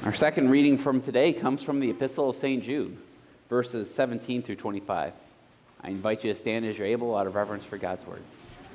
Our second reading from today comes from the Epistle of St. Jude, verses 17 through 25. I invite you to stand as you're able out of reverence for God's word.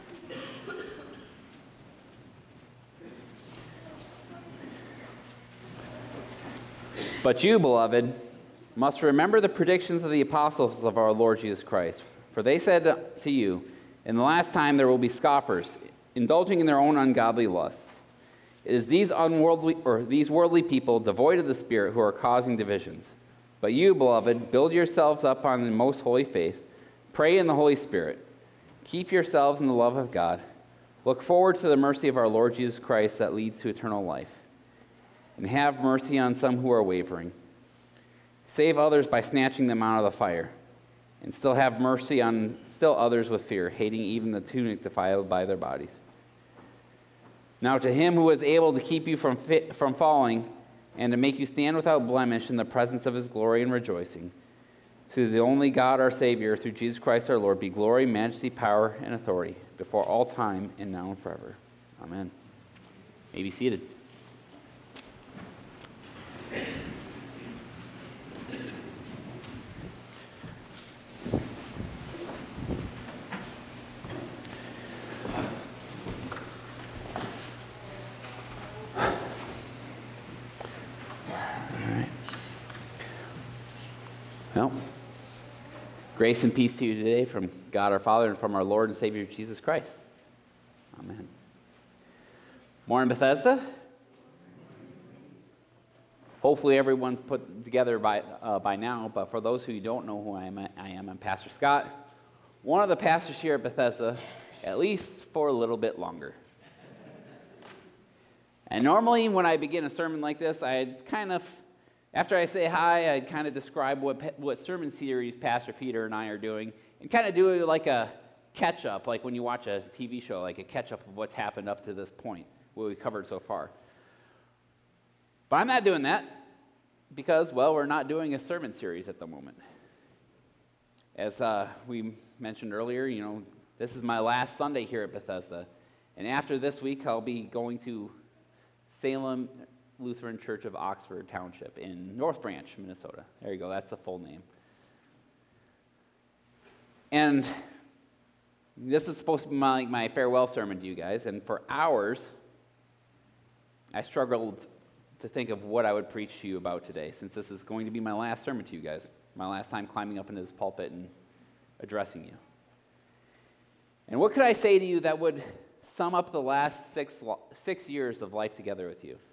But you, beloved, must remember the predictions of the apostles of our Lord Jesus Christ. For they said to you, in the last time there will be scoffers, indulging in their own ungodly lusts. It is these worldly people devoid of the Spirit who are causing divisions. But you, beloved, build yourselves up on the most holy faith. Pray in the Holy Spirit. Keep yourselves in the love of God. Look forward to the mercy of our Lord Jesus Christ that leads to eternal life. And have mercy on some who are wavering. Save others by snatching them out of the fire. And still have mercy on others with fear, hating even the tunic defiled by their bodies. Now to him who is able to keep you from falling and to make you stand without blemish in the presence of his glory and rejoicing, to the only God our Savior, through Jesus Christ our Lord, be glory, majesty, power, and authority before all time and now and forever. Amen. You may be seated. Well, grace and peace to you today from God our Father and from our Lord and Savior Jesus Christ. Amen. Morning, Bethesda. Hopefully everyone's put together by now, but for those who don't know who I am, I'm Pastor Scott, one of the pastors here at Bethesda, at least for a little bit longer. And normally when I begin a sermon like this, after I say hi, I'd kind of describe what sermon series Pastor Peter and I are doing, and kind of do it like a catch-up, like when you watch a TV show, like a catch-up of what's happened up to this point, what we've covered so far. But I'm not doing that because, well, we're not doing a sermon series at the moment. As we mentioned earlier, this is my last Sunday here at Bethesda, and after this week, I'll be going to Salem Lutheran Church of Oxford Township in North Branch, Minnesota. There you go, that's the full name. And this is supposed to be my farewell sermon to you guys, and for hours, I struggled to think of what I would preach to you about today, since this is going to be my last sermon to you guys, my last time climbing up into this pulpit and addressing you. And what could I say to you that would sum up the last six years of life together with you?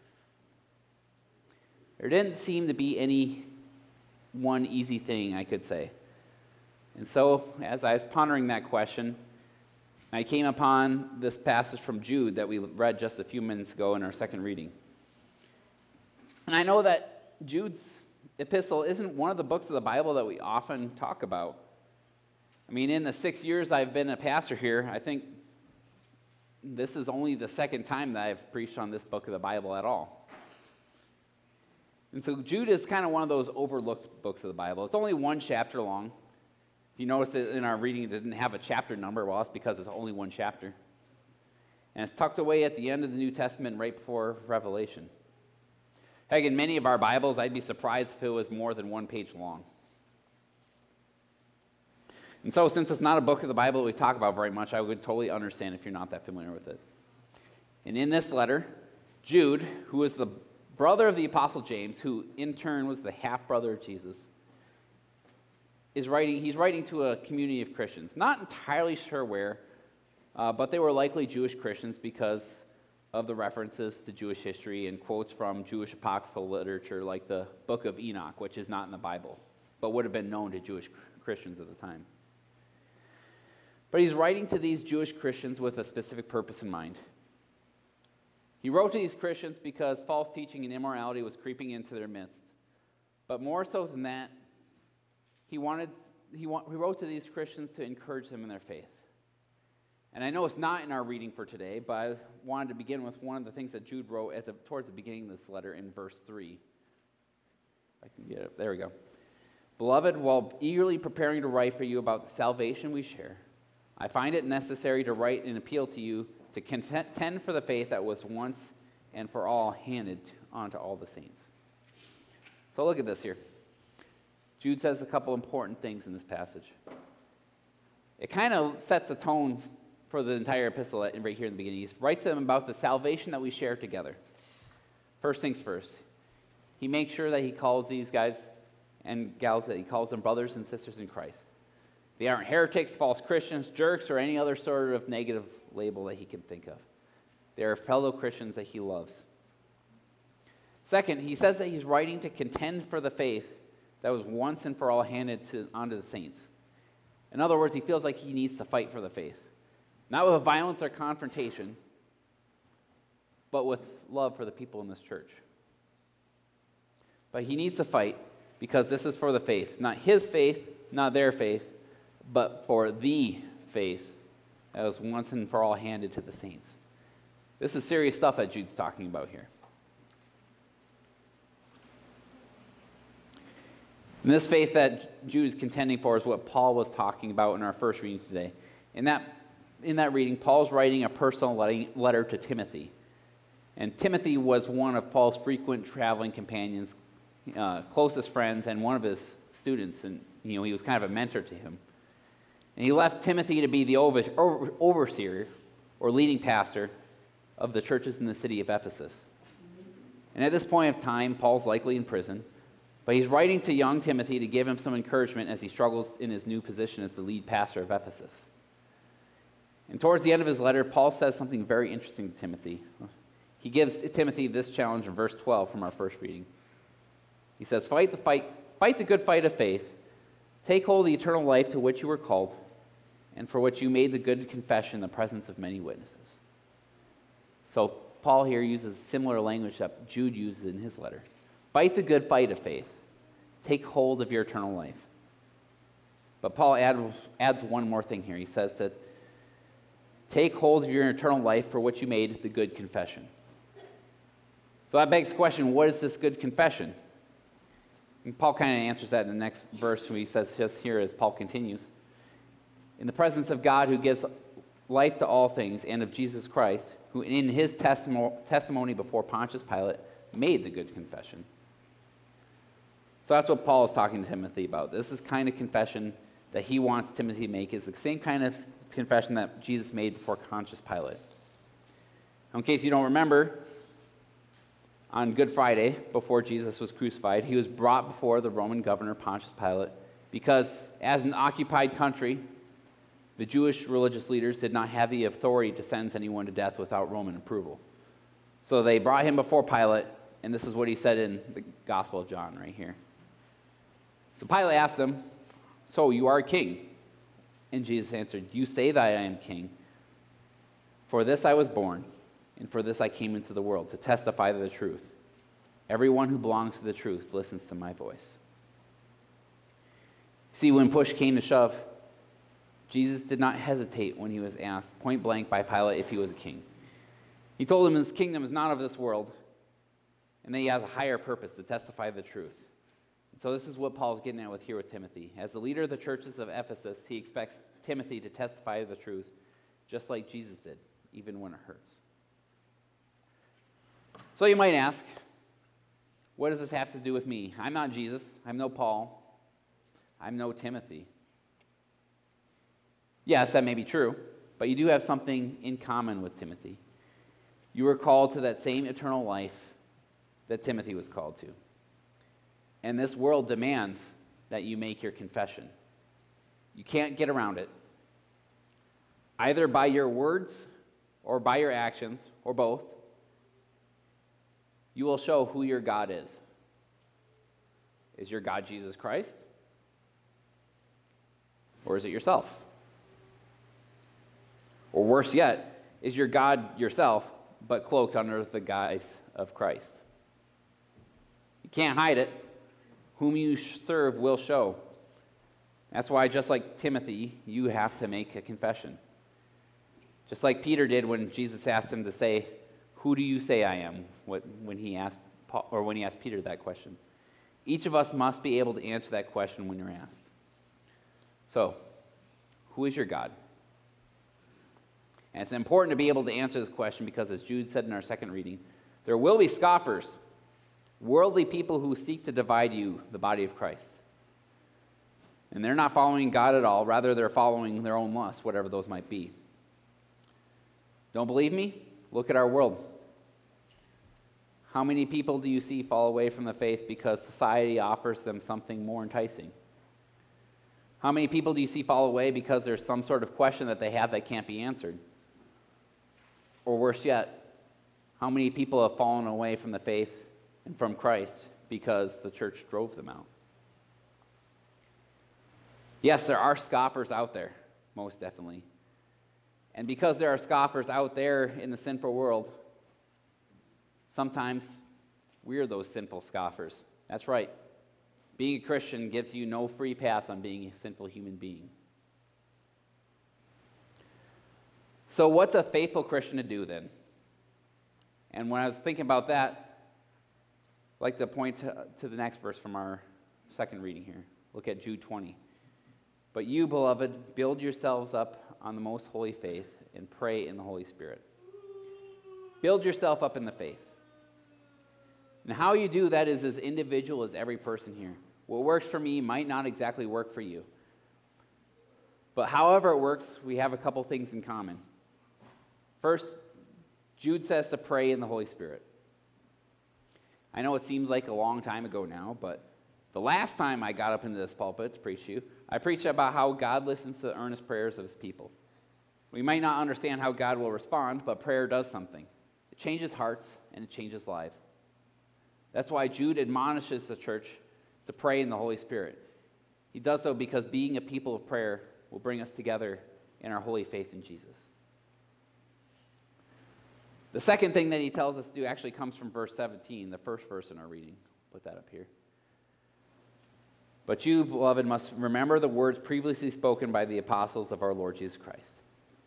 There didn't seem to be any one easy thing I could say. And so, as I was pondering that question, I came upon this passage from Jude that we read just a few minutes ago in our second reading. And I know that Jude's epistle isn't one of the books of the Bible that we often talk about. I mean, in the 6 years I've been a pastor here, I think this is only the second time that I've preached on this book of the Bible at all. And so Jude is kind of one of those overlooked books of the Bible. It's only one chapter long. If you notice that in our reading it didn't have a chapter number, well, that's because it's only one chapter. And it's tucked away at the end of the New Testament right before Revelation. Heck, in many of our Bibles, I'd be surprised if it was more than one page long. And so since it's not a book of the Bible that we talk about very much, I would totally understand if you're not that familiar with it. And in this letter, Jude, who is the brother of the Apostle James, who in turn was the half-brother of Jesus, he's writing to a community of Christians. Not entirely sure where, but they were likely Jewish Christians because of the references to Jewish history and quotes from Jewish apocryphal literature like the Book of Enoch, which is not in the Bible, but would have been known to Jewish Christians at the time. But he's writing to these Jewish Christians with a specific purpose in mind. He wrote to these Christians because false teaching and immorality was creeping into their midst. But more so than that, he wrote to these Christians to encourage them in their faith. And I know it's not in our reading for today, but I wanted to begin with one of the things that Jude wrote towards the beginning of this letter in verse 3. If I can get it. There we go. Beloved, while eagerly preparing to write for you about the salvation we share, I find it necessary to write and appeal to you to contend for the faith that was once and for all handed on to all the saints. So look at this here. Jude says a couple important things in this passage. It kind of sets the tone for the entire epistle right here in the beginning. He writes to them about the salvation that we share together. First things first. He makes sure that he calls these guys and gals, that he calls them brothers and sisters in Christ. They aren't heretics, false Christians, jerks, or any other sort of negative label that he can think of. They are fellow Christians that he loves. Second, he says that he's writing to contend for the faith that was once and for all handed onto the saints. In other words, he feels like he needs to fight for the faith. Not with violence or confrontation, but with love for the people in this church. But he needs to fight because this is for the faith. Not his faith, not their faith, but for the faith that was once and for all handed to the saints. This is serious stuff that Jude's talking about here. And this faith that Jude is contending for is what Paul was talking about in our first reading today. In that reading, Paul's writing a personal letter to Timothy. And Timothy was one of Paul's frequent traveling companions, closest friends, and one of his students. And he was kind of a mentor to him. And he left Timothy to be the overseer or leading pastor of the churches in the city of Ephesus. And at this point of time, Paul's likely in prison, but he's writing to young Timothy to give him some encouragement as he struggles in his new position as the lead pastor of Ephesus. And towards the end of his letter, Paul says something very interesting to Timothy. He gives Timothy this challenge in verse 12 from our first reading. He says, fight the good fight of faith, take hold of the eternal life to which you were called, and for which you made the good confession in the presence of many witnesses. So Paul here uses similar language that Jude uses in his letter. Fight the good fight of faith. Take hold of your eternal life. But Paul adds one more thing here. He says that take hold of your eternal life for which you made the good confession. So that begs the question, what is this good confession? And Paul kind of answers that in the next verse when he says just here as Paul continues. In the presence of God who gives life to all things, and of Jesus Christ, who in his testimony before Pontius Pilate made the good confession. So that's what Paul is talking to Timothy about. This is kind of confession that he wants Timothy to make is the same kind of confession that Jesus made before Pontius Pilate. In case you don't remember, on Good Friday, before Jesus was crucified, he was brought before the Roman governor Pontius Pilate because as an occupied country, the Jewish religious leaders did not have the authority to sentence anyone to death without Roman approval. So they brought him before Pilate, and this is what he said in the Gospel of John right here. So Pilate asked him, so you are a king? And Jesus answered, you say that I am king. For this I was born, and for this I came into the world, to testify to the truth. Everyone who belongs to the truth listens to my voice. See, when push came to shove, Jesus did not hesitate when he was asked point blank by Pilate if he was a king. He told him his kingdom is not of this world, and that he has a higher purpose to testify the truth. And so this is what Paul's getting at here with Timothy. As the leader of the churches of Ephesus, he expects Timothy to testify the truth, just like Jesus did, even when it hurts. So you might ask, what does this have to do with me? I'm not Jesus. I'm no Paul. I'm no Timothy. Yes, that may be true, but you do have something in common with Timothy. You were called to that same eternal life that Timothy was called to. And this world demands that you make your confession. You can't get around it. Either by your words or by your actions, or both, you will show who your God is. Is your God Jesus Christ? Or is it yourself? Or worse yet, is your God yourself, but cloaked under the guise of Christ? You can't hide it. Whom you serve will show. That's why, just like Timothy, you have to make a confession. Just like Peter did when Jesus asked him to say, "Who do you say I am?" when he asked Peter that question. Each of us must be able to answer that question when you're asked. So, who is your God? And it's important to be able to answer this question because, as Jude said in our second reading, there will be scoffers, Worldly people who seek to divide you, the body of Christ. And they're not following God at all. Rather, they're following their own lusts, whatever those might be. Don't believe me? Look at our world. How many people do you see fall away from the faith because society offers them something more enticing? How many people do you see fall away because there's some sort of question that they have that can't be answered? Or worse yet, how many people have fallen away from the faith and from Christ because the church drove them out? Yes, there are scoffers out there, most definitely. And because there are scoffers out there in the sinful world, sometimes we're those sinful scoffers. That's right. Being a Christian gives you no free pass on being a sinful human being. So what's a faithful Christian to do then? And when I was thinking about that, I'd like to point to the next verse from our second reading here. Look at Jude 20. But you, beloved, build yourselves up on the most holy faith and pray in the Holy Spirit. Build yourself up in the faith. And how you do that is as individual as every person here. What works for me might not exactly work for you. But however it works, we have a couple things in common. First, Jude says to pray in the Holy Spirit. I know it seems like a long time ago now, but the last time I got up into this pulpit to preach to you, I preached about how God listens to the earnest prayers of his people. We might not understand how God will respond, but prayer does something. It changes hearts and it changes lives. That's why Jude admonishes the church to pray in the Holy Spirit. He does so because being a people of prayer will bring us together in our holy faith in Jesus. The second thing that he tells us to do actually comes from verse 17, the first verse in our reading. Put that up here. But you, beloved, must remember the words previously spoken by the apostles of our Lord Jesus Christ.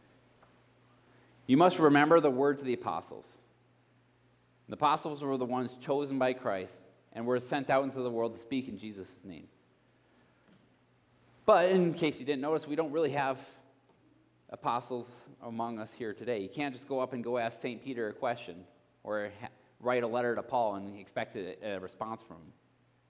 You must remember the words of the apostles. The apostles were the ones chosen by Christ and were sent out into the world to speak in Jesus' name. But in case you didn't notice, we don't really have apostles among us here today. You can't just go up and go ask St. Peter a question or write a letter to Paul and expect a response from him.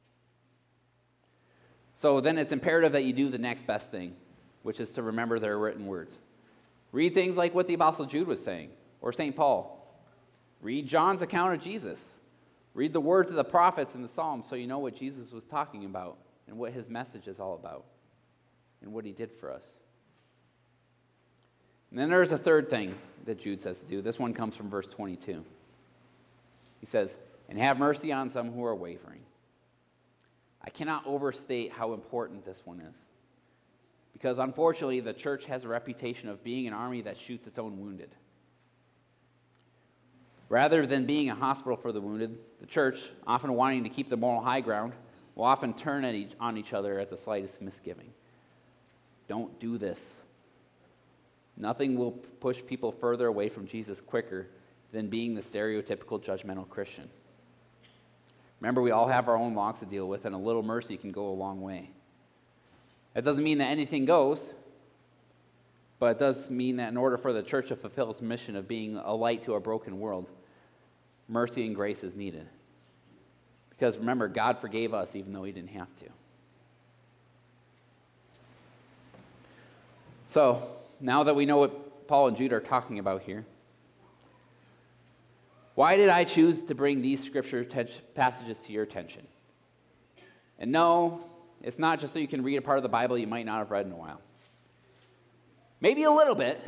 So then it's imperative that you do the next best thing, which is to remember their written words. Read things like what the Apostle Jude was saying, or St. Paul. Read John's account of Jesus. Read the words of the prophets in the Psalms so you know what Jesus was talking about and what his message is all about and what he did for us. And then there's a third thing that Jude says to do. This one comes from verse 22. He says, and have mercy on some who are wavering. I cannot overstate how important this one is. Because unfortunately, the church has a reputation of being an army that shoots its own wounded. Rather than being a hospital for the wounded, the church, often wanting to keep the moral high ground, will often turn on each other at the slightest misgiving. Don't do this. Nothing will push people further away from Jesus quicker than being the stereotypical judgmental Christian. Remember, we all have our own logs to deal with, and a little mercy can go a long way. That doesn't mean that anything goes, but it does mean that in order for the church to fulfill its mission of being a light to a broken world, mercy and grace is needed. Because remember, God forgave us even though he didn't have to. So, now that we know what Paul and Jude are talking about here, why did I choose to bring these scripture passages to your attention? And no, it's not just so you can read a part of the Bible you might not have read in a while. Maybe a little bit,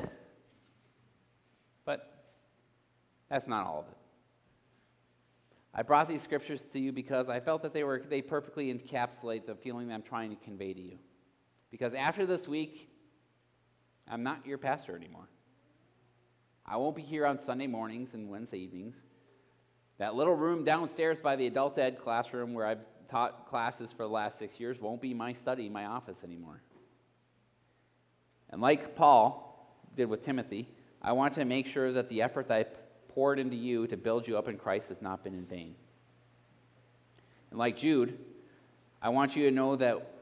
but that's not all of it. I brought these scriptures to you because I felt that they perfectly encapsulate the feeling that I'm trying to convey to you. Because after this week, I'm not your pastor anymore. I won't be here on Sunday mornings and Wednesday evenings. That little room downstairs by the adult ed classroom where I've taught classes for the last 6 years won't be my study, my office anymore. And like Paul did with Timothy, I want to make sure that the effort that I poured into you to build you up in Christ has not been in vain. And like Jude, I want you to know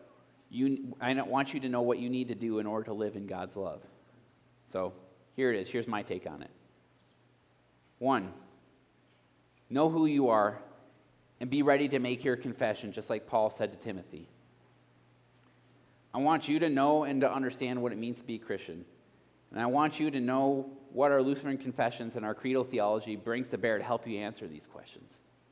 what you need to do in order to live in God's love. So here it is. Here's my take on it. 1, know who you are and be ready to make your confession, just like Paul said to Timothy. I want you to know and to understand what it means to be a Christian. And I want you to know what our Lutheran confessions and our creedal theology brings to bear to help you answer these questions.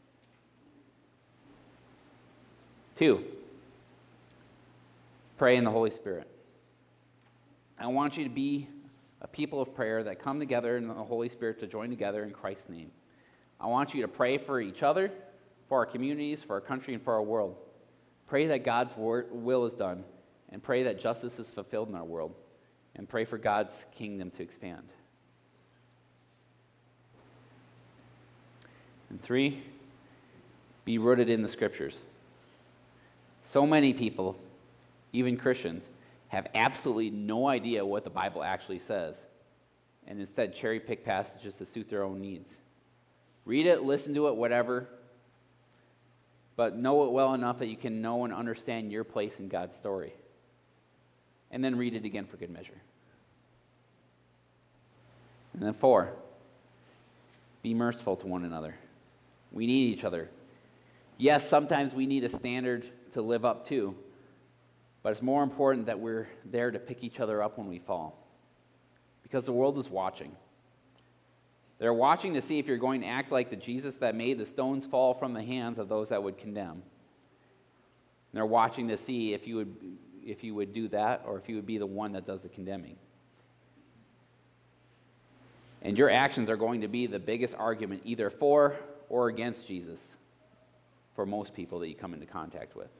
2, pray in the Holy Spirit. I want you to be a people of prayer that come together in the Holy Spirit to join together in Christ's name. I want you to pray for each other, for our communities, for our country, and for our world. Pray that God's will is done, and pray that justice is fulfilled in our world, and pray for God's kingdom to expand. And 3, be rooted in the Scriptures. So many people, even Christians, have absolutely no idea what the Bible actually says, and instead cherry-pick passages to suit their own needs. Read it, listen to it, whatever, but know it well enough that you can know and understand your place in God's story. And then read it again for good measure. And then 4, be merciful to one another. We need each other. Yes, sometimes we need a standard to live up to, but it's more important that we're there to pick each other up when we fall. Because the world is watching. They're watching to see if you're going to act like the Jesus that made the stones fall from the hands of those that would condemn. And they're watching to see if you would do that, or if you would be the one that does the condemning. And your actions are going to be the biggest argument either for or against Jesus for most people that you come into contact with.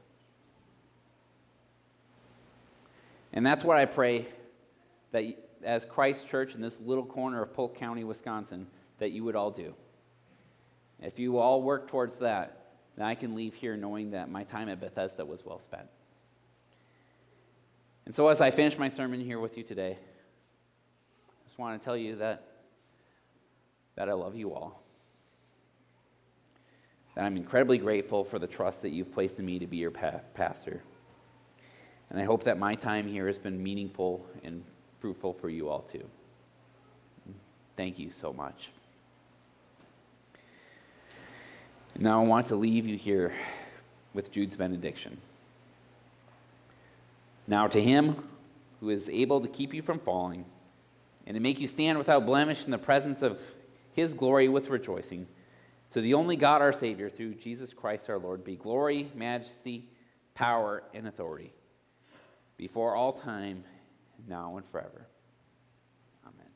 And that's what I pray that as Christ Church in this little corner of Polk County, Wisconsin, that you would all do. If you all work towards that, then I can leave here knowing that my time at Bethesda was well spent. And so as I finish my sermon here with you today, I just want to tell you that I love you all. That I'm incredibly grateful for the trust that you've placed in me to be your pastor. And I hope that my time here has been meaningful and fruitful for you all too. Thank you so much. And now I want to leave you here with Jude's benediction. Now to him who is able to keep you from falling and to make you stand without blemish in the presence of his glory with rejoicing, to the only God our Savior, through Jesus Christ our Lord, be glory, majesty, power, and authority, before all time, now and forever. Amen.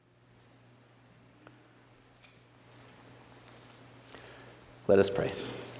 Let us pray.